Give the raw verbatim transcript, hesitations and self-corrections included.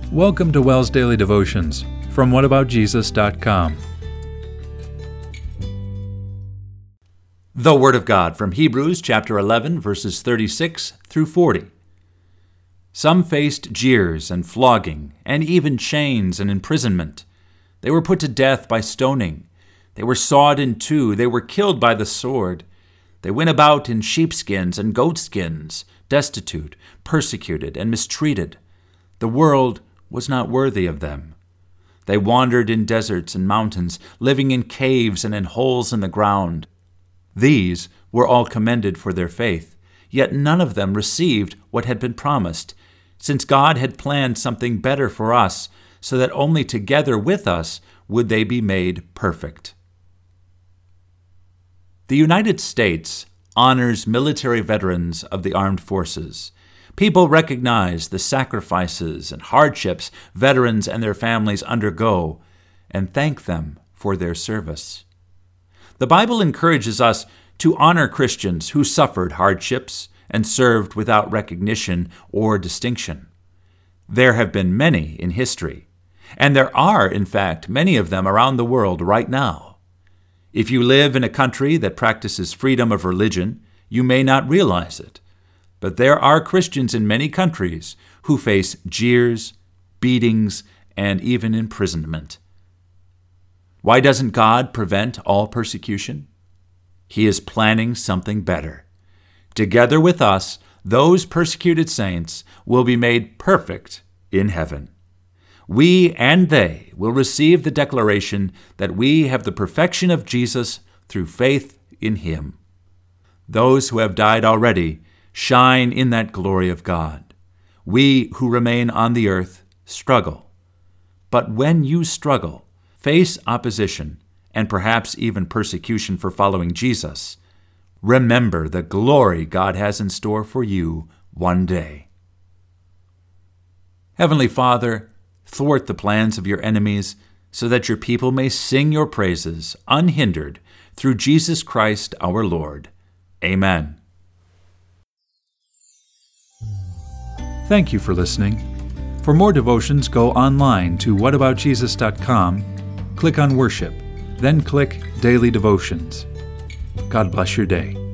Welcome to Wells Daily Devotions from what about jesus dot com. The Word of God from Hebrews chapter eleven, verses thirty-six through forty. Some faced jeers and flogging, and even chains and imprisonment. They were put to death by stoning. They were sawed in two. They were killed by the sword. They went about in sheepskins and goatskins, destitute, persecuted, and mistreated. The world was not worthy of them. They wandered in deserts and mountains, living in caves and in holes in the ground. These were all commended for their faith, yet none of them received what had been promised, since God had planned something better for us, so that only together with us would they be made perfect. The United States honors military veterans of the armed forces. People recognize the sacrifices and hardships veterans and their families undergo and thank them for their service. The Bible encourages us to honor Christians who suffered hardships and served without recognition or distinction. There have been many in history, and there are, in fact, many of them around the world right now. If you live in a country that practices freedom of religion, you may not realize it. But there are Christians in many countries who face jeers, beatings, and even imprisonment. Why doesn't God prevent all persecution? He is planning something better. Together with us, those persecuted saints will be made perfect in heaven. We and they will receive the declaration that we have the perfection of Jesus through faith in Him. Those who have died already shine in that glory of God. We who remain on the earth struggle. But when you struggle, face opposition, and perhaps even persecution for following Jesus, remember the glory God has in store for you one day. Heavenly Father, thwart the plans of your enemies so that your people may sing your praises unhindered through Jesus Christ our Lord. Amen. Thank you for listening. For more devotions, go online to what about jesus dot com, click on Worship, then click Daily Devotions. God bless your day.